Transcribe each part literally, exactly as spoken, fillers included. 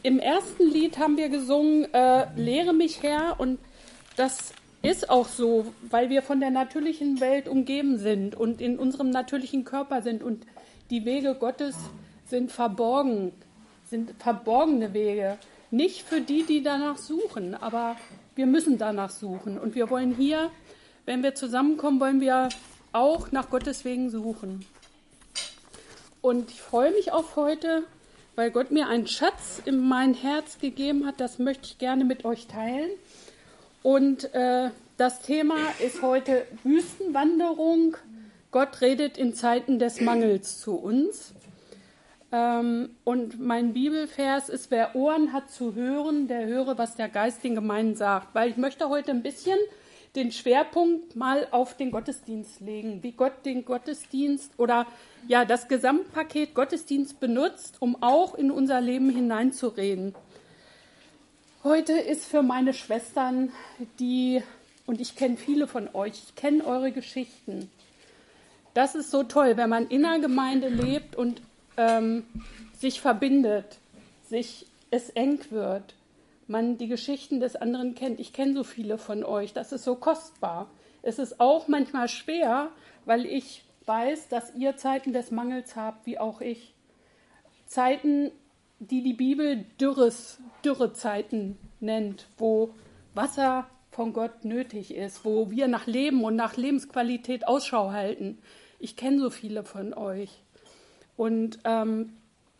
Im ersten Lied haben wir gesungen, äh, lehre mich Herr, und das ist auch so, weil wir von der natürlichen Welt umgeben sind und in unserem natürlichen Körper sind und die Wege Gottes sind verborgen, sind verborgene Wege. Nicht für die, die danach suchen, aber wir müssen danach suchen. Und wir wollen hier, wenn wir zusammenkommen, wollen wir auch nach Gottes Wegen suchen. Und ich freue mich auf heute, weil Gott mir einen Schatz in mein Herz gegeben hat. Das möchte ich gerne mit euch teilen. Und äh, das Thema ist heute Wüstenwanderung. Gott redet in Zeiten des Mangels zu uns. Ähm, und mein Bibelvers ist, wer Ohren hat zu hören, der höre, was der Geist den Gemeinden sagt. Weil ich möchte heute ein bisschen den Schwerpunkt mal auf den Gottesdienst legen, wie Gott den Gottesdienst oder ja das Gesamtpaket Gottesdienst benutzt, um auch in unser Leben hineinzureden. Heute ist für meine Schwestern, die, und ich kenne viele von euch, ich kenne eure Geschichten. Das ist so toll, wenn man in einer Gemeinde lebt und ähm, sich verbindet, sich es eng wird, man die Geschichten des anderen kennt. Ich kenne so viele von euch, das ist so kostbar. Es ist auch manchmal schwer, weil ich weiß, dass ihr Zeiten des Mangels habt, wie auch ich. Zeiten, die die Bibel Dürres, Dürrezeiten nennt, wo Wasser von Gott nötig ist, wo wir nach Leben und nach Lebensqualität Ausschau halten. Ich kenne so viele von euch. Und ähm,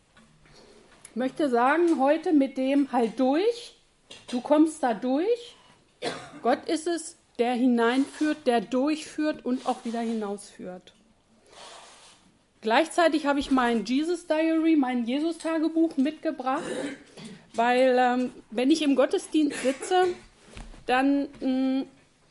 möchte sagen, heute mit dem halt durch, du kommst da durch. Gott ist es, der hineinführt, der durchführt und auch wieder hinausführt. Gleichzeitig habe ich mein Jesus Diary, mein Jesus-Tagebuch mitgebracht, weil ähm, wenn ich im Gottesdienst sitze, dann mh,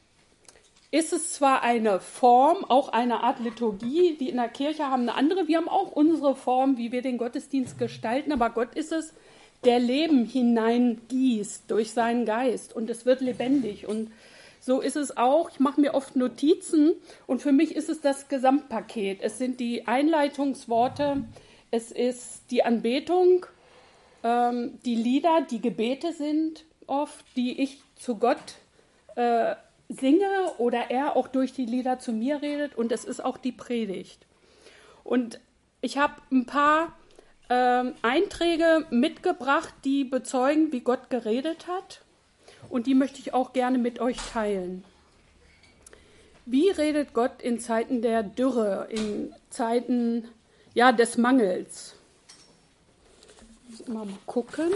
ist es zwar eine Form, auch eine Art Liturgie, die in der Kirche haben eine andere, wir haben auch unsere Form, wie wir den Gottesdienst gestalten, aber Gott ist es, der Leben hineingießt durch seinen Geist und es wird lebendig. Und so ist es auch, ich mache mir oft Notizen und für mich ist es das Gesamtpaket. Es sind die Einleitungsworte, es ist die Anbetung, ähm, die Lieder, die Gebete sind oft, die ich zu Gott äh, singe oder er auch durch die Lieder zu mir redet und es ist auch die Predigt. Und ich habe ein paar ähm, Einträge mitgebracht, die bezeugen, wie Gott geredet hat. Und die möchte ich auch gerne mit euch teilen. Wie redet Gott in Zeiten der Dürre, in Zeiten ja, des Mangels? Ich muss mal gucken.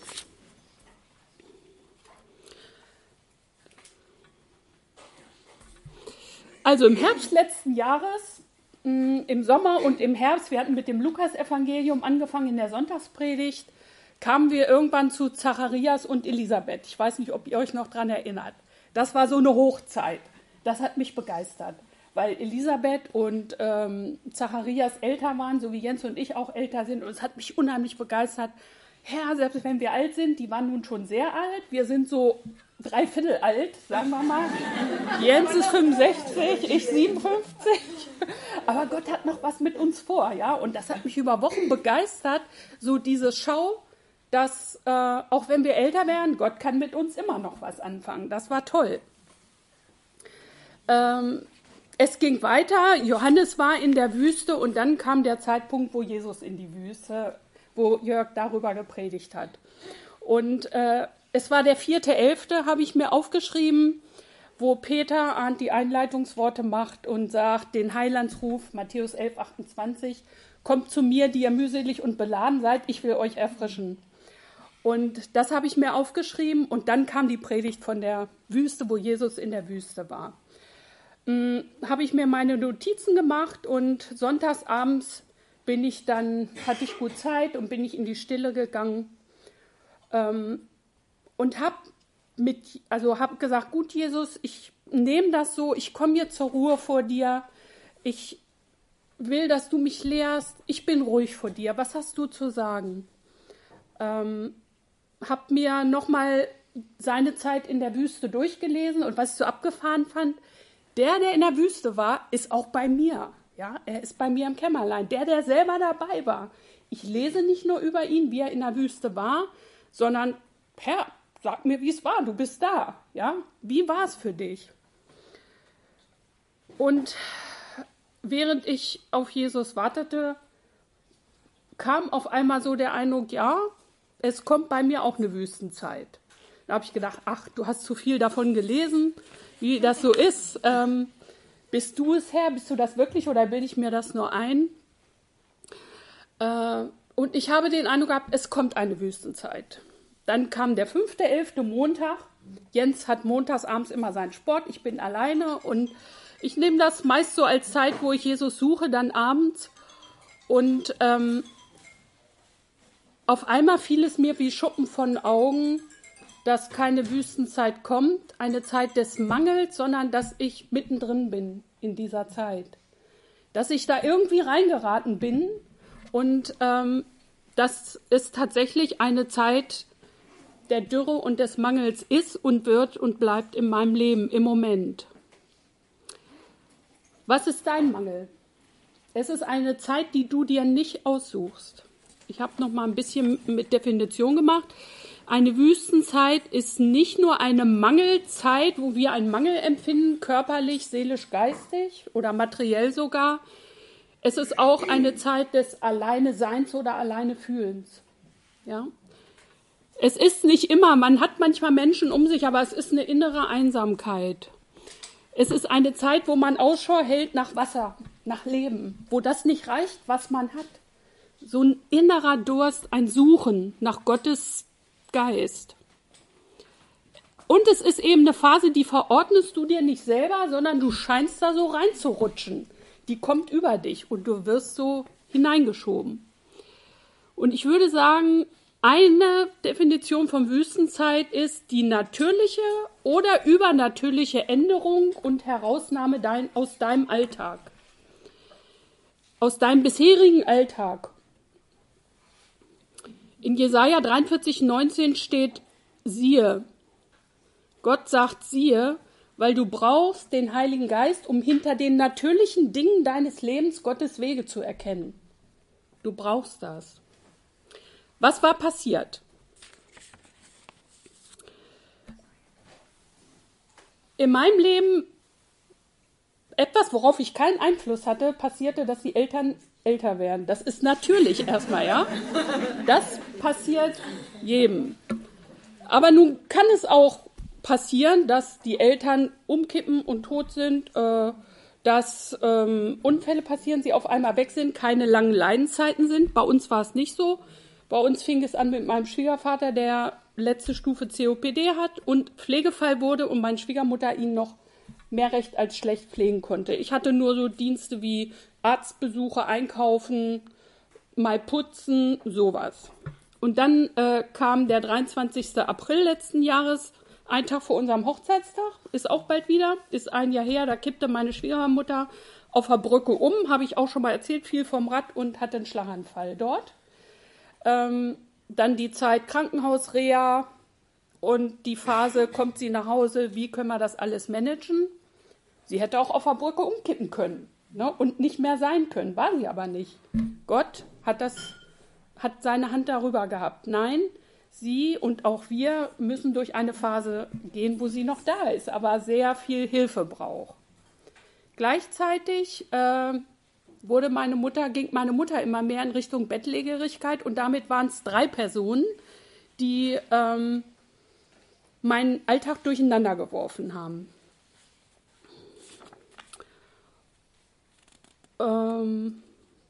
Also im Herbst letzten Jahres, mh, im Sommer und im Herbst, wir hatten mit dem Lukas-Evangelium angefangen in der Sonntagspredigt, kamen wir irgendwann zu Zacharias und Elisabeth. Ich weiß nicht, ob ihr euch noch daran erinnert. Das war so eine Hochzeit. Das hat mich begeistert, weil Elisabeth und ähm, Zacharias älter waren, so wie Jens und ich auch älter sind. Und es hat mich unheimlich begeistert. Herr, selbst wenn wir alt sind, die waren nun schon sehr alt. Wir sind so dreiviertel alt, sagen wir mal. Jens ist fünfundsechzig, ich siebenundfünfzig. Aber Gott hat noch was mit uns vor, ja. Und das hat mich über Wochen begeistert, so diese Schau, dass äh, auch wenn wir älter werden, Gott kann mit uns immer noch was anfangen. Das war toll. Ähm, es ging weiter, Johannes war in der Wüste und dann kam der Zeitpunkt, wo Jesus in die Wüste, wo Jörg darüber gepredigt hat. Und äh, es war der vierte Elfte, habe ich mir aufgeschrieben, wo Peter Arndt die Einleitungsworte macht und sagt, den Heilandsruf, Matthäus elf, achtundzwanzig, kommt zu mir, die ihr mühselig und beladen seid, ich will euch erfrischen. Und das habe ich mir aufgeschrieben und dann kam die Predigt von der Wüste, wo Jesus in der Wüste war. Hm, habe ich mir meine Notizen gemacht und sonntags abends bin ich dann, hatte ich gut Zeit und bin ich in die Stille gegangen ähm, und habe mit, also habe gesagt, gut Jesus, ich nehme das so, ich komme jetzt zur Ruhe vor dir, ich will, dass du mich lehrst, ich bin ruhig vor dir, was hast du zu sagen? Ähm, habe mir nochmal seine Zeit in der Wüste durchgelesen und was ich so abgefahren fand, der, der in der Wüste war, ist auch bei mir. Ja, er ist bei mir im Kämmerlein. Der, der selber dabei war. Ich lese nicht nur über ihn, wie er in der Wüste war, sondern, Herr, sag mir, wie es war, du bist da. Ja? Wie war es für dich? Und während ich auf Jesus wartete, kam auf einmal so der Eindruck, ja, es kommt bei mir auch eine Wüstenzeit. Da habe ich gedacht, ach, du hast zu viel davon gelesen, wie das so ist. Ähm, bist du es, Herr? Bist du das wirklich oder bilde ich mir das nur ein? Äh, und ich habe den Eindruck gehabt, es kommt eine Wüstenzeit. Dann kam der fünfte, elfte Montag. Jens hat montags abends immer seinen Sport. Ich bin alleine und ich nehme das meist so als Zeit, wo ich Jesus suche, dann abends. Und ähm, auf einmal fiel es mir wie Schuppen von Augen, dass keine Wüstenzeit kommt, eine Zeit des Mangels, sondern dass ich mittendrin bin in dieser Zeit. Dass ich da irgendwie reingeraten bin und ähm, dass es tatsächlich eine Zeit der Dürre und des Mangels ist und wird und bleibt in meinem Leben im Moment. Was ist dein Mangel? Es ist eine Zeit, die du dir nicht aussuchst. Ich habe noch mal ein bisschen mit Definition gemacht. Eine Wüstenzeit ist nicht nur eine Mangelzeit, wo wir einen Mangel empfinden, körperlich, seelisch, geistig oder materiell sogar. Es ist auch eine Zeit des Alleineseins oder Alleinefühlens. Ja? Es ist nicht immer, man hat manchmal Menschen um sich, aber es ist eine innere Einsamkeit. Es ist eine Zeit, wo man Ausschau hält nach Wasser, nach Leben, wo das nicht reicht, was man hat. So ein innerer Durst, ein Suchen nach Gottes Geist. Und es ist eben eine Phase, die verordnest du dir nicht selber, sondern du scheinst da so reinzurutschen. Die kommt über dich und du wirst so hineingeschoben. Und ich würde sagen, eine Definition von Wüstenzeit ist die natürliche oder übernatürliche Änderung und Herausnahme dein, aus deinem Alltag. Aus deinem bisherigen Alltag. In Jesaja dreiundvierzig, neunzehn steht, siehe, Gott sagt siehe, weil du brauchst den Heiligen Geist, um hinter den natürlichen Dingen deines Lebens Gottes Wege zu erkennen. Du brauchst das. Was war passiert? In meinem Leben, etwas, worauf ich keinen Einfluss hatte, passierte, dass die Eltern älter werden. Das ist natürlich erstmal, ja. Das passiert jedem. Aber nun kann es auch passieren, dass die Eltern umkippen und tot sind, äh, dass ähm, Unfälle passieren, sie auf einmal weg sind, keine langen Leidenszeiten sind. Bei uns war es nicht so. Bei uns fing es an mit meinem Schwiegervater, der letzte Stufe C O P D hat und Pflegefall wurde und meine Schwiegermutter ihn noch mehr recht als schlecht pflegen konnte. Ich hatte nur so Dienste wie Arztbesuche, Einkaufen, mal putzen, sowas. Und dann äh, kam der dreiundzwanzigster April letzten Jahres, ein Tag vor unserem Hochzeitstag, ist auch bald wieder, ist ein Jahr her, da kippte meine Schwiegermutter auf der Brücke um, habe ich auch schon mal erzählt, fiel vom Rad und hatte einen Schlaganfall dort. Ähm, dann die Zeit Krankenhaus, Reha und die Phase, kommt sie nach Hause, wie können wir das alles managen? Sie hätte auch auf der Brücke umkippen können, ne, und nicht mehr sein können, war sie aber nicht. Gott hat das, hat seine Hand darüber gehabt. Nein, sie und auch wir müssen durch eine Phase gehen, wo sie noch da ist, aber sehr viel Hilfe braucht. Gleichzeitig äh, wurde meine Mutter, ging meine Mutter immer mehr in Richtung Bettlägerigkeit und damit waren es drei Personen, die ähm, meinen Alltag durcheinander geworfen haben. Ähm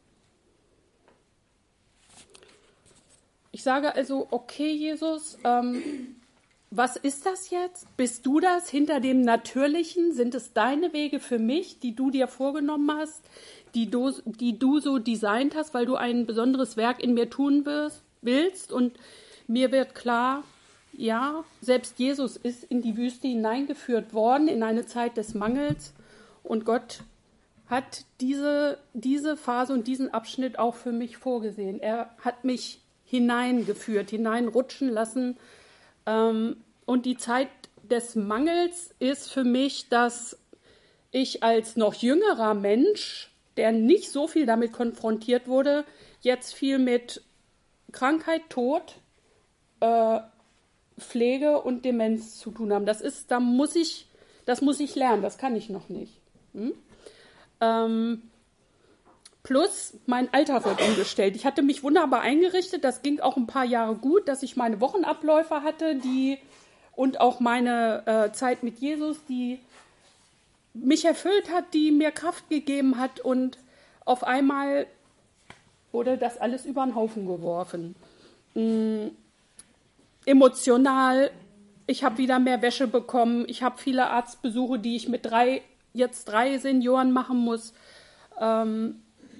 ich sage also, okay, Jesus, ähm, was ist das jetzt? Bist du das hinter dem Natürlichen? Sind es deine Wege für mich, die du dir vorgenommen hast, die du, die du so designt hast, weil du ein besonderes Werk in mir tun wirst, willst? Und mir wird klar, ja, selbst Jesus ist in die Wüste hineingeführt worden, in eine Zeit des Mangels. Und Gott hat diese, diese Phase und diesen Abschnitt auch für mich vorgesehen. Er hat mich hineingeführt, hineinrutschen lassen. Ähm, und die Zeit des Mangels ist für mich, dass ich als noch jüngerer Mensch, der nicht so viel damit konfrontiert wurde, jetzt viel mit Krankheit, Tod, äh, Pflege und Demenz zu tun haben. Das ist, da muss ich, das muss ich lernen, das kann ich noch nicht. Hm? Ähm, plus, mein Alltag wird umgestellt. Ich hatte mich wunderbar eingerichtet, das ging auch ein paar Jahre gut, dass ich meine Wochenabläufe hatte, die und auch meine äh, Zeit mit Jesus, die mich erfüllt hat, die mir Kraft gegeben hat, und auf einmal wurde das alles über den Haufen geworfen. Ähm, emotional, ich habe wieder mehr Wäsche bekommen, ich habe viele Arztbesuche, die ich mit drei, jetzt drei Senioren machen muss. Ähm,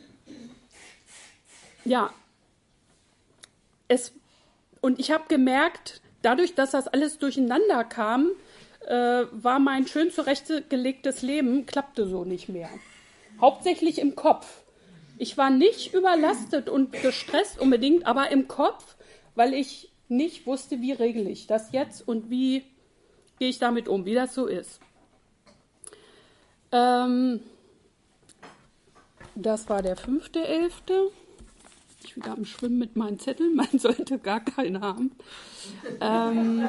ja, es, und ich habe gemerkt, dadurch, dass das alles durcheinander kam, äh, war mein schön zurechtgelegtes Leben, klappte so nicht mehr. Hauptsächlich im Kopf. Ich war nicht überlastet und gestresst unbedingt, aber im Kopf, weil ich nicht wusste, wie regle ich das jetzt und wie gehe ich damit um, wie das so ist. Ähm, das war der fünfte elfte Ich wieder am Schwimmen mit meinen Zetteln, man sollte gar keinen haben. Ähm,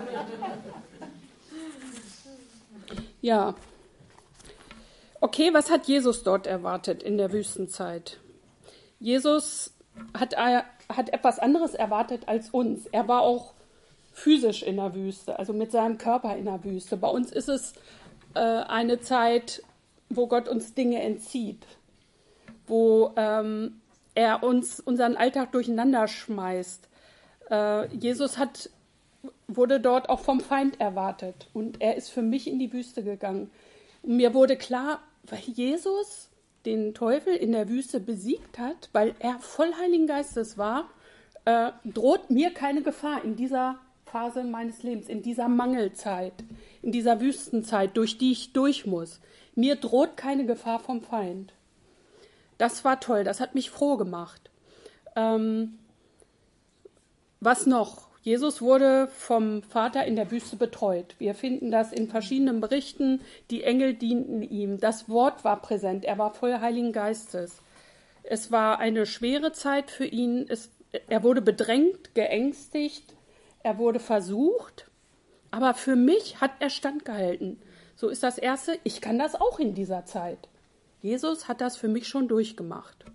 ja. Okay, was hat Jesus dort erwartet in der Wüstenzeit? Jesus hat, äh, hat etwas anderes erwartet als uns. Er war auch physisch in der Wüste, also mit seinem Körper in der Wüste. Bei uns ist es äh, eine Zeit, wo Gott uns Dinge entzieht, wo ähm, er uns unseren Alltag durcheinander schmeißt. Äh, Jesus hat, wurde dort auch vom Feind erwartet und er ist für mich in die Wüste gegangen. Und mir wurde klar, weil Jesus den Teufel in der Wüste besiegt hat, weil er voll Heiligen Geistes war, äh, droht mir keine Gefahr in dieser Phase meines Lebens, in dieser Mangelzeit, in dieser Wüstenzeit, durch die ich durch muss. Mir droht keine Gefahr vom Feind. Das war toll, das hat mich froh gemacht. Ähm, was noch? Jesus wurde vom Vater in der Wüste betreut. Wir finden das in verschiedenen Berichten. Die Engel dienten ihm. Das Wort war präsent. Er war voll Heiligen Geistes. Es war eine schwere Zeit für ihn. Es, er wurde bedrängt, geängstigt. Er wurde versucht. Aber für mich hat er standgehalten. So ist das Erste. Ich kann das auch in dieser Zeit. Jesus hat das für mich schon durchgemacht.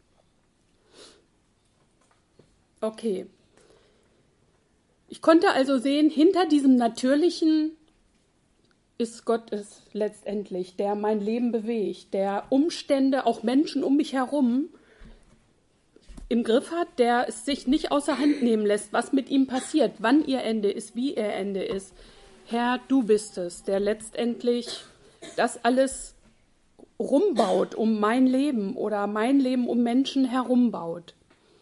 Okay. Ich konnte also sehen, hinter diesem Natürlichen ist Gott es letztendlich, der mein Leben bewegt, der Umstände, auch Menschen um mich herum im Griff hat, der es sich nicht außer Hand nehmen lässt, was mit ihm passiert, wann ihr Ende ist, wie ihr Ende ist. Herr, du bist es, der letztendlich das alles rumbaut um mein Leben oder mein Leben um Menschen herumbaut.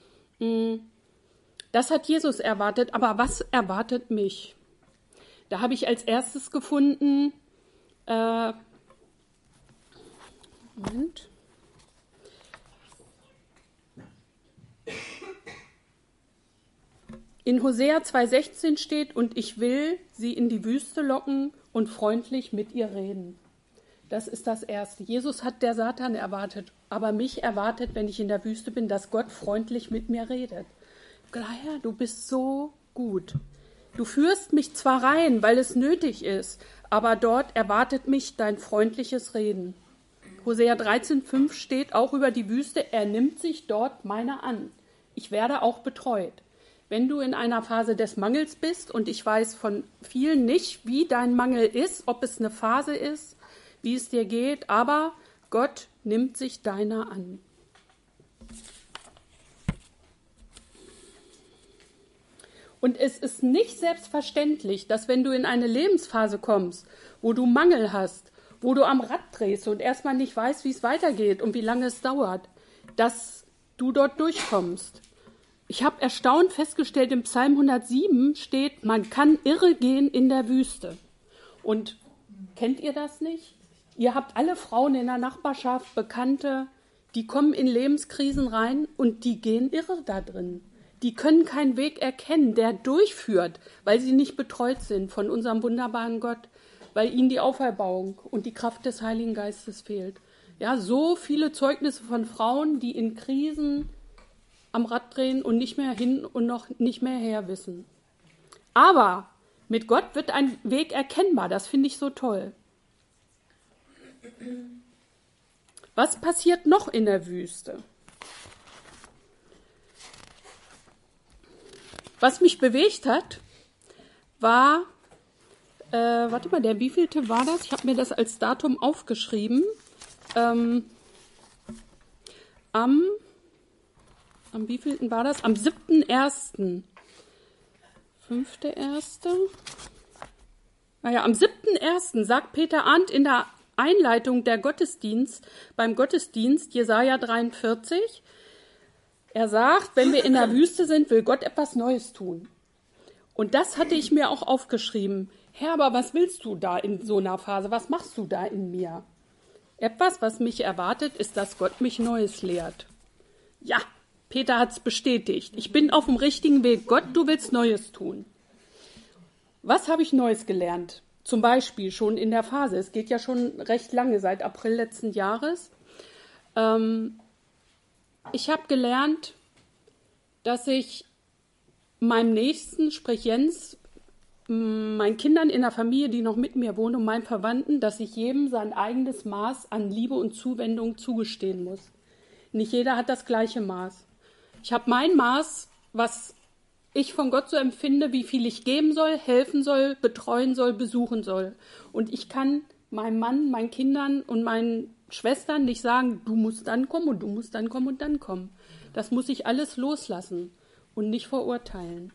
Das hat Jesus erwartet, aber was erwartet mich? Da habe ich als erstes gefunden, äh, Moment. In Hosea zwei sechzehn steht, und ich will sie in die Wüste locken und freundlich mit ihr reden. Das ist das Erste. Jesus hat der Satan erwartet, aber mich erwartet, wenn ich in der Wüste bin, dass Gott freundlich mit mir redet. Herr, du bist so gut. Du führst mich zwar rein, weil es nötig ist, aber dort erwartet mich dein freundliches Reden. Hosea dreizehn fünf steht auch über die Wüste, er nimmt sich dort meiner an. Ich werde auch betreut. Wenn du in einer Phase des Mangels bist, und ich weiß von vielen nicht, wie dein Mangel ist, ob es eine Phase ist, wie es dir geht, aber Gott nimmt sich deiner an. Und es ist nicht selbstverständlich, dass wenn du in eine Lebensphase kommst, wo du Mangel hast, wo du am Rad drehst und erstmal nicht weißt, wie es weitergeht und wie lange es dauert, dass du dort durchkommst. Ich habe erstaunt festgestellt, im Psalm hundertsieben steht, man kann irre gehen in der Wüste. Und kennt ihr das nicht? Ihr habt alle Frauen in der Nachbarschaft, Bekannte, die kommen in Lebenskrisen rein und die gehen irre da drin. Die können keinen Weg erkennen, der durchführt, weil sie nicht betreut sind von unserem wunderbaren Gott, weil ihnen die Auferbauung und die Kraft des Heiligen Geistes fehlt. Ja, so viele Zeugnisse von Frauen, die in Krisen am Rad drehen und nicht mehr hin und noch nicht mehr her wissen. Aber mit Gott wird ein Weg erkennbar. Das finde ich so toll. Was passiert noch in der Wüste? Was mich bewegt hat, war, äh, warte mal, der wievielte war das? Ich habe mir das als Datum aufgeschrieben. Ähm, am, am wievielten war das? Am siebten ersten fünfte erste Naja, am siebten ersten sagt Peter Arndt in der Einleitung der Gottesdienst, beim Gottesdienst, Jesaja dreiundvierzig, er sagt, wenn wir in der Wüste sind, will Gott etwas Neues tun. Und das hatte ich mir auch aufgeschrieben. Herr, aber was willst du da in so einer Phase? Was machst du da in mir? Etwas, was mich erwartet, ist, dass Gott mich Neues lehrt. Ja, Peter hat es bestätigt. Ich bin auf dem richtigen Weg. Gott, du willst Neues tun. Was habe ich Neues gelernt? Zum Beispiel schon in der Phase. Es geht ja schon recht lange, seit April letzten Jahres. Ähm, ich habe gelernt, dass ich meinem Nächsten, sprich Jens, meinen Kindern in der Familie, die noch mit mir wohnen und meinen Verwandten, dass ich jedem sein eigenes Maß an Liebe und Zuwendung zugestehen muss. Nicht jeder hat das gleiche Maß. Ich habe mein Maß, was ich von Gott so empfinde, wie viel ich geben soll, helfen soll, betreuen soll, besuchen soll. Und ich kann meinem Mann, meinen Kindern und meinen Schwestern nicht sagen, du musst dann kommen und du musst dann kommen und dann kommen. Das muss ich alles loslassen und nicht verurteilen.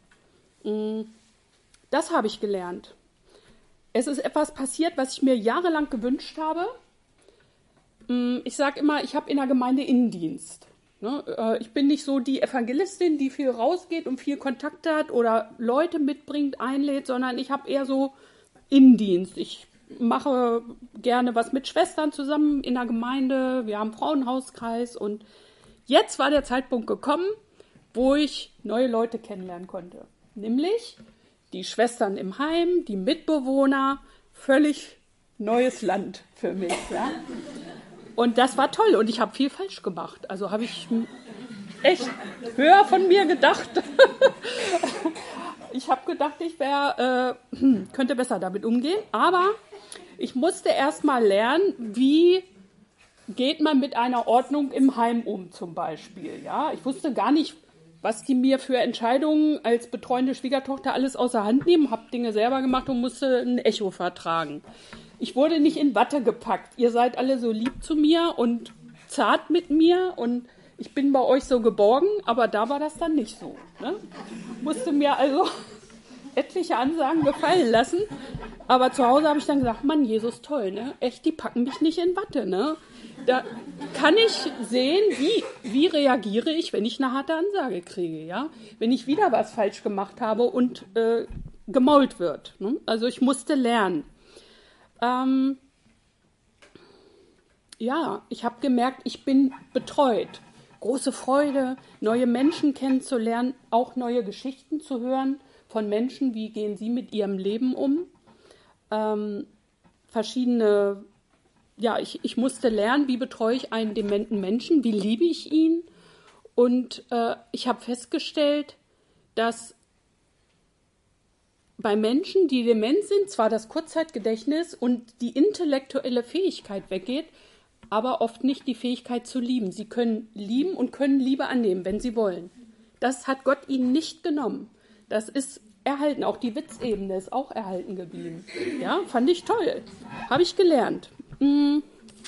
Das habe ich gelernt. Es ist etwas passiert, was ich mir jahrelang gewünscht habe. Ich sage immer, ich habe in der Gemeinde Innendienst. Ich bin nicht so die Evangelistin, die viel rausgeht und viel Kontakte hat oder Leute mitbringt, einlädt, sondern ich habe eher so Innendienst. Ich mache gerne was mit Schwestern zusammen in der Gemeinde. Wir haben einen Frauenhauskreis und jetzt war der Zeitpunkt gekommen, wo ich neue Leute kennenlernen konnte. Nämlich die Schwestern im Heim, die Mitbewohner, völlig neues Land für mich. Ja? Und das war toll und ich habe viel falsch gemacht. Also habe ich echt höher von mir gedacht. Ich habe gedacht, ich wär, äh, könnte besser damit umgehen. Aber ich musste erst mal lernen, wie geht man mit einer Ordnung im Heim um zum Beispiel. Ja? Ich wusste gar nicht, was die mir für Entscheidungen als betreuende Schwiegertochter alles außer Hand nehmen. Habe Dinge selber gemacht und musste ein Echo vertragen. Ich wurde nicht in Watte gepackt. Ihr seid alle so lieb zu mir und zart mit mir und ich bin bei euch so geborgen, aber da war das dann nicht so. Ne? Musste mir also etliche Ansagen gefallen lassen, aber zu Hause habe ich dann gesagt, Mann, Jesus, toll, ne? Echt, die packen mich nicht in Watte. Ne? Da kann ich sehen, wie, wie reagiere ich, wenn ich eine harte Ansage kriege. Ja? Wenn ich wieder was falsch gemacht habe und äh, gemault wird. Ne? Also ich musste lernen. Ähm, ja, ich habe gemerkt, ich bin betreut. Große Freude, neue Menschen kennenzulernen, auch neue Geschichten zu hören von Menschen, wie gehen sie mit ihrem Leben um. Ähm, verschiedene, ja, ich, ich musste lernen, wie betreue ich einen dementen Menschen, wie liebe ich ihn. Und äh, ich habe festgestellt, dass bei Menschen, die dement sind, zwar das Kurzzeitgedächtnis und die intellektuelle Fähigkeit weggeht, aber oft nicht die Fähigkeit zu lieben. Sie können lieben und können Liebe annehmen, wenn sie wollen. Das hat Gott ihnen nicht genommen. Das ist erhalten. Auch die Witzebene ist auch erhalten geblieben. Ja, fand ich toll. Habe ich gelernt. Hm.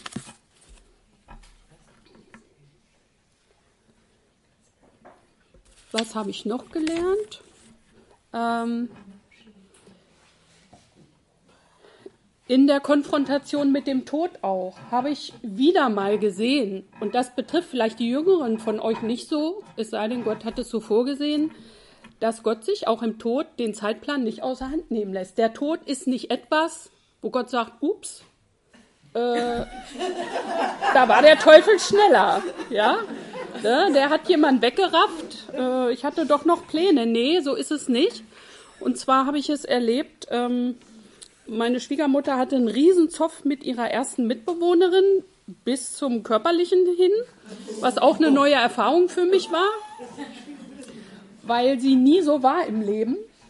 Was habe ich noch gelernt? Ähm, In der Konfrontation mit dem Tod auch habe ich wieder mal gesehen, und das betrifft vielleicht die Jüngeren von euch nicht so, es sei denn, Gott hat es so vorgesehen, dass Gott sich auch im Tod den Zeitplan nicht außer Hand nehmen lässt. Der Tod ist nicht etwas, wo Gott sagt, ups, äh, da war der Teufel schneller. Ja? Ja, der hat jemand weggerafft, äh, ich hatte doch noch Pläne. Nee, so ist es nicht. Und zwar habe ich es erlebt, ähm, meine Schwiegermutter hatte einen Riesenzoff mit ihrer ersten Mitbewohnerin bis zum Körperlichen hin, was auch eine neue Erfahrung für mich war, weil sie nie so war im Leben.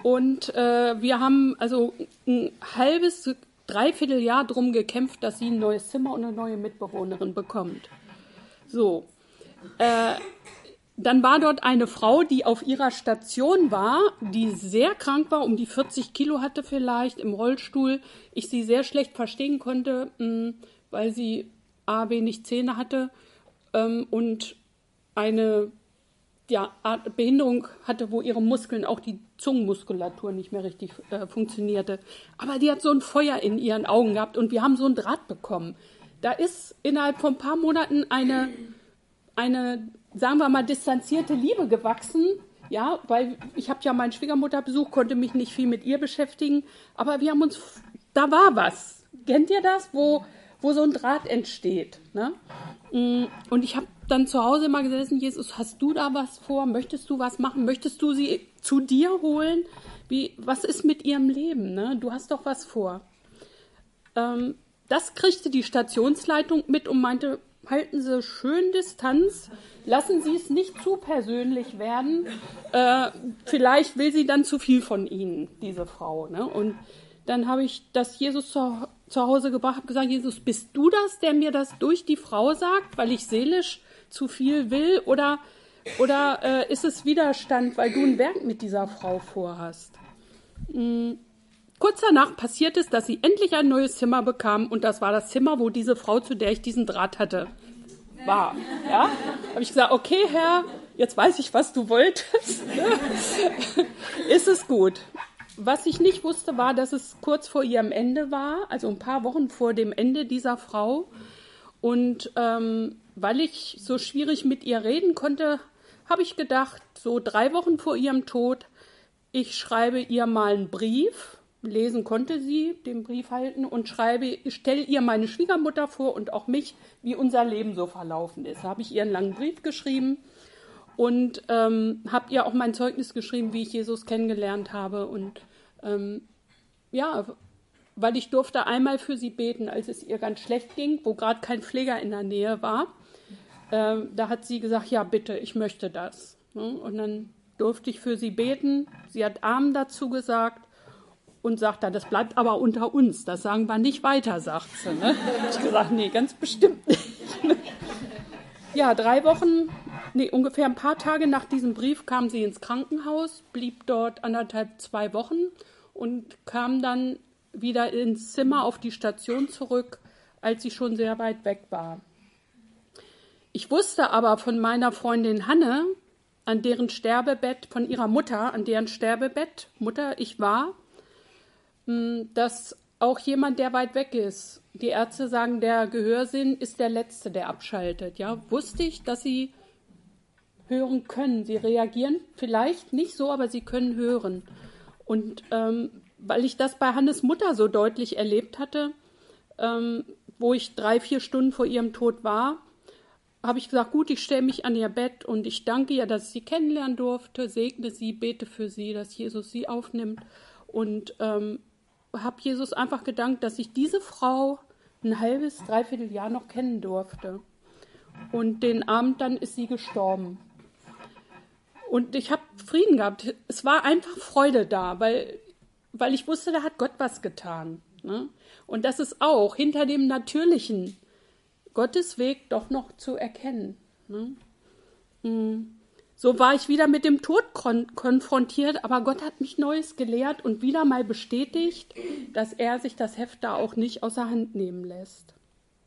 Und äh, wir haben also ein halbes, dreiviertel Jahr drum gekämpft, dass sie ein neues Zimmer und eine neue Mitbewohnerin bekommt. So, äh, dann war dort eine Frau, die auf ihrer Station war, die sehr krank war, um die vierzig Kilo hatte vielleicht, im Rollstuhl. Ich sie sehr schlecht verstehen konnte, mh, weil sie a, wenig Zähne hatte ähm, und eine ja, Art Behinderung hatte, wo ihre Muskeln, auch die Zungenmuskulatur nicht mehr richtig äh, funktionierte. Aber die hat so ein Feuer in ihren Augen gehabt und wir haben so einen Draht bekommen. Da ist innerhalb von ein paar Monaten eine, eine, sagen wir mal, distanzierte Liebe gewachsen. Ja, weil ich habe ja meine Schwiegermutter besucht, konnte mich nicht viel mit ihr beschäftigen. Aber wir haben uns, da war was. Kennt ihr das, wo, wo so ein Draht entsteht? Ne? Und ich habe dann zu Hause immer gesessen, Jesus, hast du da was vor? Möchtest du was machen? Möchtest du sie zu dir holen? Wie, was ist mit ihrem Leben? Ne? Du hast doch was vor. Ähm, das kriegte die Stationsleitung mit und meinte, halten Sie schön Distanz, lassen Sie es nicht zu persönlich werden. Äh, vielleicht will sie dann zu viel von Ihnen, diese Frau. Ne? Und dann habe ich das Jesus zu, zu Hause gebracht, habe gesagt, Jesus, bist du das, der mir das durch die Frau sagt, weil ich seelisch zu viel will? Oder, oder äh, ist es Widerstand, weil du ein Werk mit dieser Frau vorhast? Mhm. Kurz danach passiert es, dass sie endlich ein neues Zimmer bekam und das war das Zimmer, wo diese Frau, zu der ich diesen Draht hatte, war. Ja? Habe ich gesagt, okay, Herr, jetzt weiß ich, was du wolltest. Ist es gut. Was ich nicht wusste, war, dass es kurz vor ihrem Ende war, also ein paar Wochen vor dem Ende dieser Frau. Und ähm, weil ich so schwierig mit ihr reden konnte, habe ich gedacht, so drei Wochen vor ihrem Tod, ich schreibe ihr mal einen Brief. Lesen konnte sie, den Brief halten, und schreibe, ich stelle ihr meine Schwiegermutter vor und auch mich, wie unser Leben so verlaufen ist. Da habe ich ihr einen langen Brief geschrieben und ähm, habe ihr auch mein Zeugnis geschrieben, wie ich Jesus kennengelernt habe. Und ähm, ja, weil ich durfte einmal für sie beten, als es ihr ganz schlecht ging, wo gerade kein Pfleger in der Nähe war. Ähm, da hat sie gesagt, ja bitte, ich möchte das. Und dann durfte ich für sie beten. Sie hat Amen dazu gesagt. Und sagt dann, das bleibt aber unter uns, das sagen wir nicht weiter, sagt sie. Ne? Ich gesagt, nee, ganz bestimmt nicht. Ja, drei Wochen, nee, ungefähr ein paar Tage nach diesem Brief kam sie ins Krankenhaus, blieb dort anderthalb, zwei Wochen und kam dann wieder ins Zimmer auf die Station zurück, als sie schon sehr weit weg war. Ich wusste aber von meiner Freundin Hanne, an deren Sterbebett, von ihrer Mutter, an deren Sterbebett, Mutter, ich war, dass auch jemand, der weit weg ist, die Ärzte sagen, der Gehörsinn ist der Letzte, der abschaltet. Ja, wusste ich, dass sie hören können. Sie reagieren vielleicht nicht so, aber sie können hören. Und ähm, weil ich das bei Hannes Mutter so deutlich erlebt hatte, ähm, wo ich drei, vier Stunden vor ihrem Tod war, habe ich gesagt, gut, ich stelle mich an ihr Bett und ich danke ihr, dass ich sie kennenlernen durfte, segne sie, bete für sie, dass Jesus sie aufnimmt und ähm, habe Jesus einfach gedankt, dass ich diese Frau ein halbes, dreiviertel Jahr noch kennen durfte. Und den Abend dann ist sie gestorben. Und ich habe Frieden gehabt. Es war einfach Freude da, weil, weil ich wusste, da hat Gott was getan. Ne? Und das ist auch hinter dem Natürlichen Gottes Weg doch noch zu erkennen. Ne? Mhm. So war ich wieder mit dem Tod kon- konfrontiert, aber Gott hat mich Neues gelehrt und wieder mal bestätigt, dass er sich das Heft da auch nicht außer Hand nehmen lässt.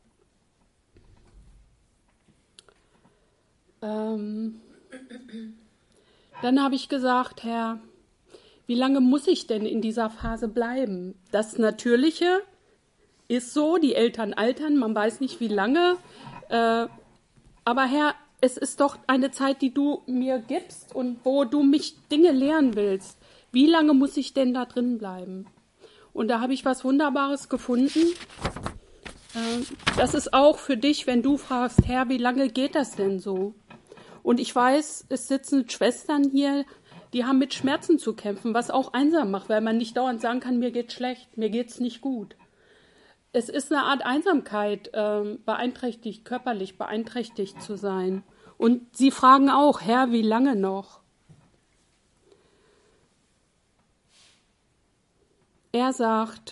Ähm, dann habe ich gesagt, Herr, wie lange muss ich denn in dieser Phase bleiben? Das Natürliche ist so, die Eltern altern, man weiß nicht wie lange, äh, aber Herr, es ist doch eine Zeit, die du mir gibst und wo du mich Dinge lehren willst. Wie lange muss ich denn da drin bleiben? Und da habe ich was Wunderbares gefunden. Das ist auch für dich, wenn du fragst, Herr, wie lange geht das denn so? Und ich weiß, es sitzen Schwestern hier, die haben mit Schmerzen zu kämpfen, was auch einsam macht, weil man nicht dauernd sagen kann, mir geht's schlecht, mir geht's nicht gut. Es ist eine Art Einsamkeit, äh, beeinträchtigt, körperlich beeinträchtigt zu sein. Und sie fragen auch, Herr, wie lange noch? er sagt,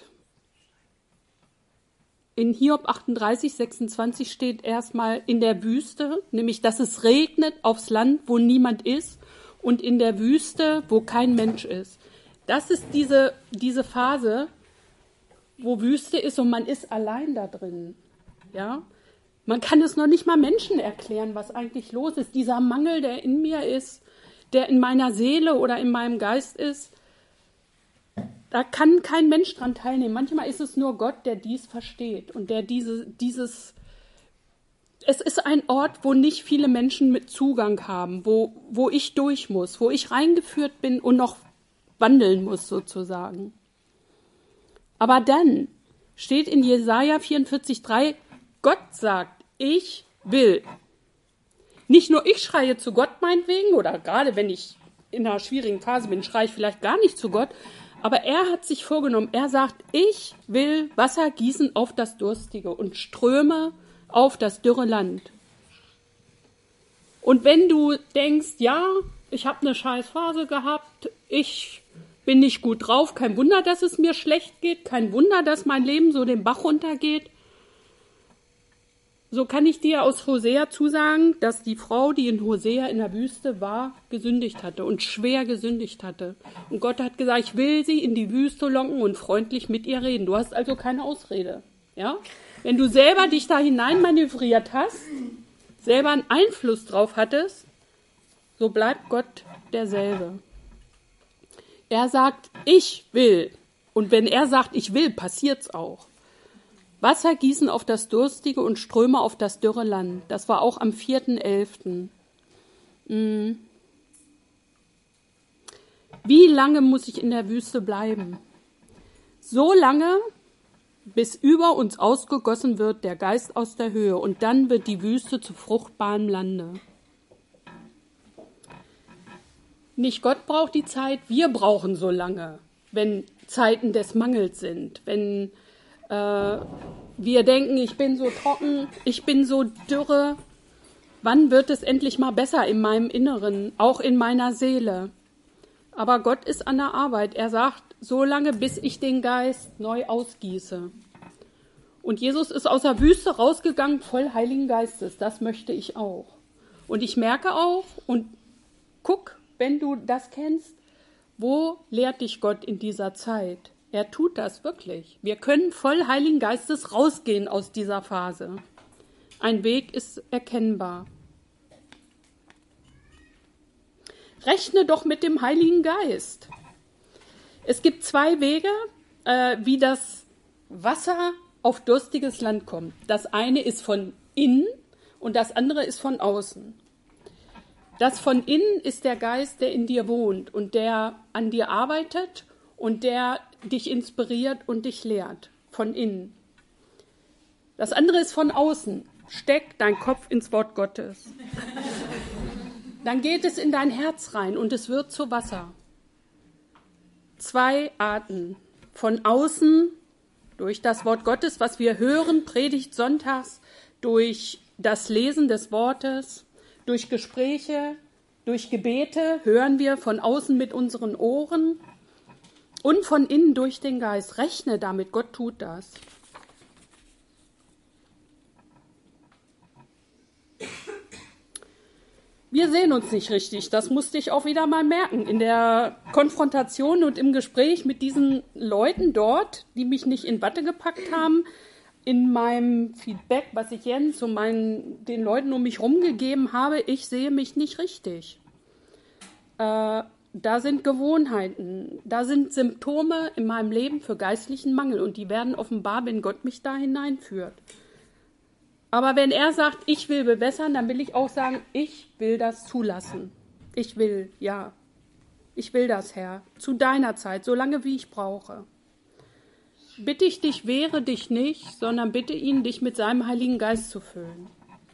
in Hiob achtunddreißig, sechsundzwanzig steht erstmal in der Wüste, nämlich, dass es regnet aufs Land, wo niemand ist, und in der Wüste, wo kein Mensch ist. Das ist diese, diese Phase, wo Wüste ist und man ist allein da drin. Ja? Man kann es noch nicht mal Menschen erklären, was eigentlich los ist. Dieser Mangel, der in mir ist, der in meiner Seele oder in meinem Geist ist, da kann kein Mensch dran teilnehmen. Manchmal ist es nur Gott, der dies versteht und der diese, dieses, es ist ein Ort, wo nicht viele Menschen mit Zugang haben, wo, wo ich durch muss, wo ich reingeführt bin und noch wandeln muss sozusagen. Aber dann steht in Jesaja vierundvierzig drei, Gott sagt, ich will. Nicht nur ich schreie zu Gott meinetwegen, oder gerade wenn ich in einer schwierigen Phase bin, schreie ich vielleicht gar nicht zu Gott, aber er hat sich vorgenommen, er sagt, ich will Wasser gießen auf das Durstige und Ströme auf das dürre Land. Und wenn du denkst, ja, ich habe eine scheiß Phase gehabt, ich bin nicht gut drauf, kein Wunder, dass es mir schlecht geht, kein Wunder, dass mein Leben so den Bach runtergeht, so kann ich dir aus Hosea zusagen, dass die Frau, die in Hosea in der Wüste war, gesündigt hatte und schwer gesündigt hatte. Und Gott hat gesagt, ich will sie in die Wüste locken und freundlich mit ihr reden. Du hast also keine Ausrede. Ja? Wenn du selber dich da hinein manövriert hast, selber einen Einfluss drauf hattest, so bleibt Gott derselbe. Er sagt, ich will. Und wenn er sagt, ich will, passiert's auch. Wasser gießen auf das Durstige und Ströme auf das dürre Land. Das war auch am vierten elften Hm. Wie lange muss ich in der Wüste bleiben? So lange, bis über uns ausgegossen wird der Geist aus der Höhe, und dann wird die Wüste zu fruchtbarem Lande. Nicht Gott braucht die Zeit, wir brauchen so lange, wenn Zeiten des Mangels sind, wenn äh, wir denken, ich bin so trocken, ich bin so dürre. Wann wird es endlich mal besser in meinem Inneren, auch in meiner Seele? Aber Gott ist an der Arbeit. Er sagt, so lange, bis ich den Geist neu ausgieße. Und Jesus ist aus der Wüste rausgegangen, voll Heiligen Geistes. Das möchte ich auch. Und ich merke auch, und guck, wenn du das kennst, wo lehrt dich Gott in dieser Zeit? Er tut das wirklich. Wir können voll Heiligen Geistes rausgehen aus dieser Phase. Ein Weg ist erkennbar. Rechne doch mit dem Heiligen Geist. Es gibt zwei Wege, äh, wie das Wasser auf durstiges Land kommt. Das eine ist von innen und das andere ist von außen. Das von innen ist der Geist, der in dir wohnt und der an dir arbeitet und der dich inspiriert und dich lehrt. Von innen. Das andere ist von außen. Steck deinen Kopf ins Wort Gottes. Dann geht es in dein Herz rein und es wird zu Wasser. Zwei Arten. Von außen, durch das Wort Gottes, was wir hören, Predigt sonntags, durch das Lesen des Wortes, durch Gespräche, durch Gebete hören wir von außen mit unseren Ohren und von innen durch den Geist. Rechne damit, Gott tut das. Wir sehen uns nicht richtig, das musste ich auch wieder mal merken. In der Konfrontation und im Gespräch mit diesen Leuten dort, die mich nicht in Watte gepackt haben, in meinem Feedback, was ich Jens und meinen, den Leuten um mich herum gegeben habe, ich sehe mich nicht richtig. Äh, da sind Gewohnheiten, da sind Symptome in meinem Leben für geistlichen Mangel und die werden offenbar, wenn Gott mich da hineinführt. Aber wenn er sagt, ich will bewässern, dann will ich auch sagen, ich will das zulassen. Ich will, ja. Ich will das, Herr, zu deiner Zeit, so lange wie ich brauche. Bitte ich dich, wehre dich nicht, sondern bitte ihn, dich mit seinem Heiligen Geist zu füllen.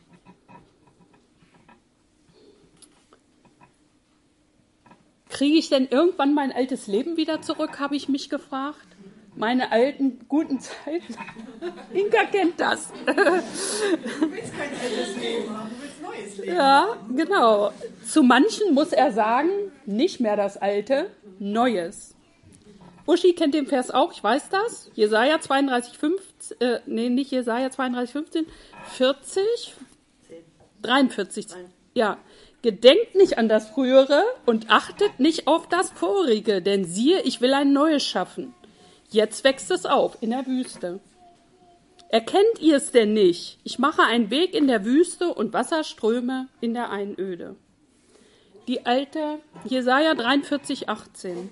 Kriege ich denn irgendwann mein altes Leben wieder zurück, habe ich mich gefragt. Meine alten, guten Zeiten. Inka kennt das. Du willst kein altes Leben haben, du willst neues Leben. Ja, genau. Zu manchen muss er sagen, nicht mehr das Alte, Neues. Uschi kennt den Vers auch, ich weiß das. Jesaja zweiunddreißig, fünfzehn, äh, nee, nicht Jesaja zweiunddreißig, fünfzehn, vierzig, dreiundvierzig. Ja. Gedenkt nicht an das Frühere und achtet nicht auf das Vorige, denn siehe, ich will ein Neues schaffen. Jetzt wächst es auf in der Wüste. Erkennt ihr es denn nicht? Ich mache einen Weg in der Wüste und Wasserströme in der Einöde. Die alte Jesaja dreiundvierzig, achtzehn.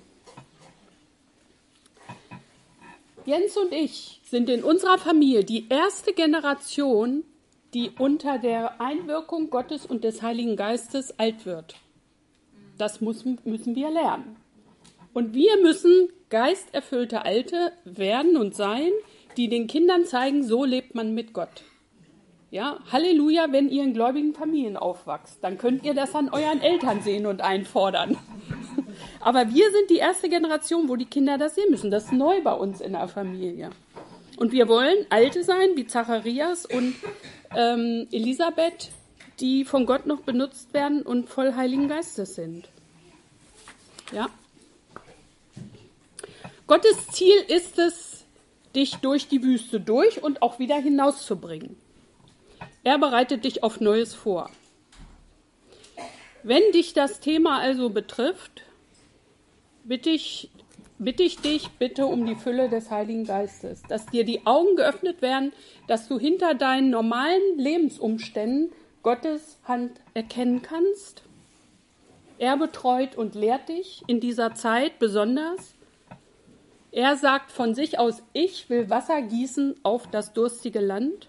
Jens und ich sind in unserer Familie die erste Generation, die unter der Einwirkung Gottes und des Heiligen Geistes alt wird. Das muss, müssen wir lernen. Und wir müssen geisterfüllte Alte werden und sein, die den Kindern zeigen, so lebt man mit Gott. Ja, Halleluja, wenn ihr in gläubigen Familien aufwachst, dann könnt ihr das an euren Eltern sehen und einfordern. Aber wir sind die erste Generation, wo die Kinder das sehen müssen. Das ist neu bei uns in der Familie. Und wir wollen Alte sein, wie Zacharias und ähm, Elisabeth, die von Gott noch benutzt werden und voll Heiligen Geistes sind. Ja. Gottes Ziel ist es, dich durch die Wüste durch und auch wieder hinauszubringen. Er bereitet dich auf Neues vor. Wenn dich das Thema also betrifft, bitte ich, bitte ich dich bitte um die Fülle des Heiligen Geistes, dass dir die Augen geöffnet werden, dass du hinter deinen normalen Lebensumständen Gottes Hand erkennen kannst. Er betreut und lehrt dich in dieser Zeit besonders. Er sagt von sich aus, ich will Wasser gießen auf das durstige Land.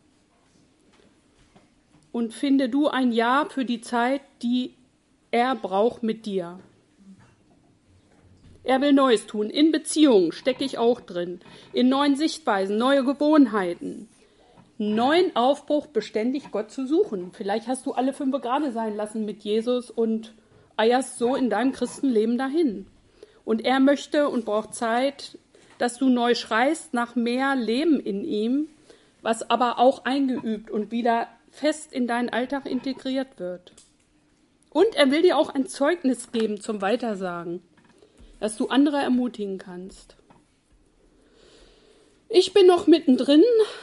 Und finde du ein Ja für die Zeit, die er braucht mit dir. Er will Neues tun. In Beziehungen stecke ich auch drin. In neuen Sichtweisen, neue Gewohnheiten. Neuen Aufbruch, beständig Gott zu suchen. Vielleicht hast du alle fünf gerade sein lassen mit Jesus und eierst so in deinem Christenleben dahin. Und er möchte und braucht Zeit, dass du neu schreist nach mehr Leben in ihm, was aber auch eingeübt und wieder fest in deinen Alltag integriert wird. Und er will dir auch ein Zeugnis geben zum Weitersagen, dass du andere ermutigen kannst. Ich bin noch mittendrin.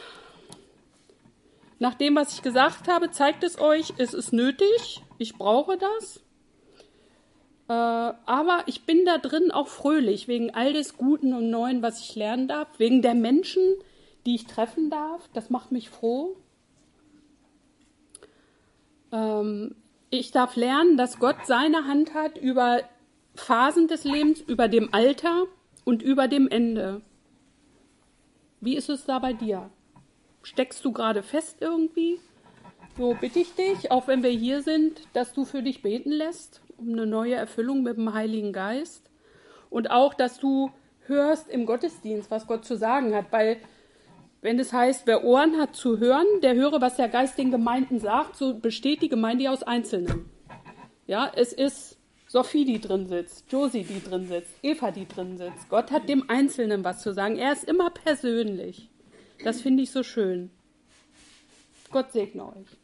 Nach dem, was ich gesagt habe, zeigt es euch, es ist nötig, ich brauche das. Äh, aber ich bin da drin auch fröhlich, wegen all des Guten und Neuen, was ich lernen darf, wegen der Menschen, die ich treffen darf. Das macht mich froh. Ähm, ich darf lernen, dass Gott seine Hand hat über Phasen des Lebens, über dem Alter und über dem Ende. Wie ist es da bei dir? Steckst du gerade fest irgendwie? So bitte ich dich, auch wenn wir hier sind, dass du für dich beten lässt, um eine neue Erfüllung mit dem Heiligen Geist. Und auch, dass du hörst im Gottesdienst, was Gott zu sagen hat. Weil, wenn es heißt, wer Ohren hat zu hören, der höre, was der Geist den Gemeinden sagt, so besteht die Gemeinde aus Einzelnen. Ja, es ist Sophie, die drin sitzt, Josie, die drin sitzt, Eva, die drin sitzt. Gott hat dem Einzelnen was zu sagen. Er ist immer persönlich. Das finde ich so schön. Gott segne euch.